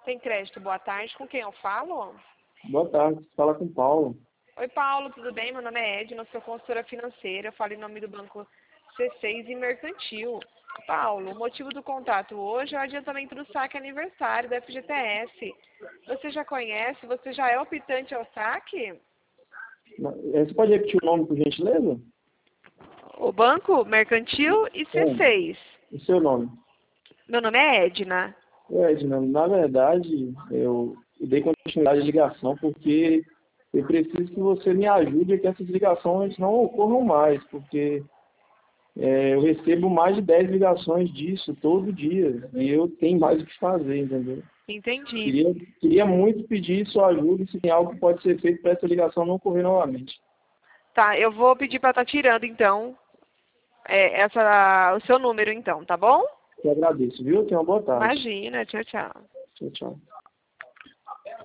Tem crédito, boa tarde. Com quem eu falo? Boa tarde, você fala com o Paulo. Oi, Paulo, tudo bem? Meu nome é Edna, sou consultora financeira. Eu falo em nome do Banco C6 e Mercantil. Paulo, o motivo do contato hoje é o adiantamento do saque aniversário da FGTS. Você já conhece? Você já é optante ao saque? Você pode repetir o nome, por gentileza? O Banco Mercantil e C6. O seu nome? Meu nome é Edna. Edna, na verdade, eu dei continuidade à ligação porque eu preciso que você me ajude a que essas ligações não ocorram mais, porque eu recebo mais de 10 ligações disso todo dia e eu tenho mais o que fazer, entendeu? Entendi. Queria muito pedir sua ajuda se tem algo que pode ser feito para essa ligação não ocorrer novamente. Tá, eu vou pedir para estar tirando, então, o seu número, então, tá bom? Eu agradeço, viu? Tenha uma boa tarde. Imagina, tchau, tchau. Tchau, tchau.